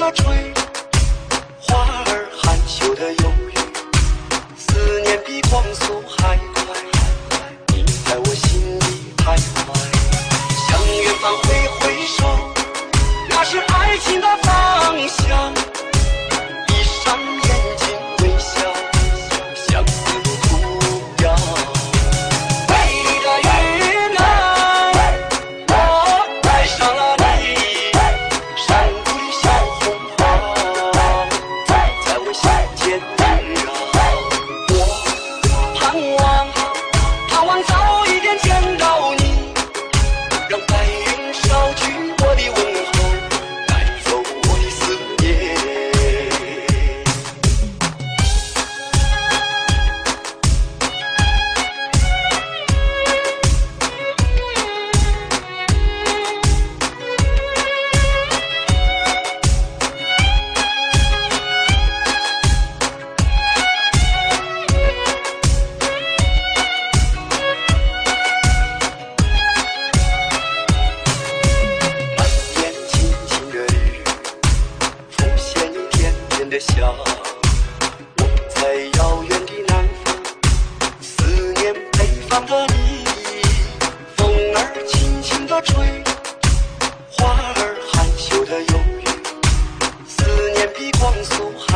的追，花儿含羞的忧郁，思念比光速还快，你在我心里徘徊。向远方挥挥手，那是爱情的方向。闭上眼睛微笑，相思路途遥。美丽的云儿，我爱上了你。山谷里小红花，在我心间萦绕。我盼望早一点见到你，让白云捎去我的问候，带走我的思念。满眼轻轻的雨，浮现一点点的笑。我在遥远的南方，思念北方的你。风儿轻轻地吹，花儿含羞的忧郁，思念比光速还